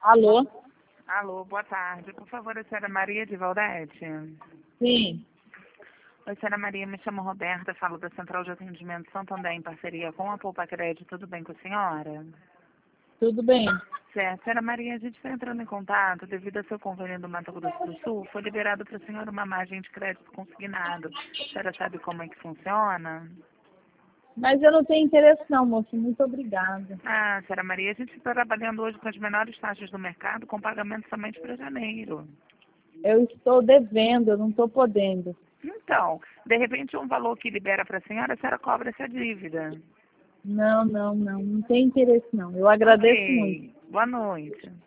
Alô? Alô, boa tarde. Por favor, a senhora Maria de Valdete? Sim. Oi, senhora Maria, me chamo Roberta, falo da Central de Atendimento Santander em parceria com a Poupa Crédito. Tudo bem com a senhora? Tudo bem? Certo. Senhora Maria, a gente está entrando em contato devido ao seu convênio do Mato Grosso do Sul. Foi liberado para a senhora uma margem de crédito consignado. A senhora sabe como é que funciona? Mas eu não tenho interesse não, moço. Muito obrigada. Ah, senhora Maria, a gente está trabalhando hoje com as menores taxas do mercado, com pagamento somente para janeiro. Eu estou devendo, eu não estou podendo. Então, de repente, um valor que libera para a senhora cobra essa dívida. Não tem interesse não. Eu agradeço muito. Ok. Boa noite.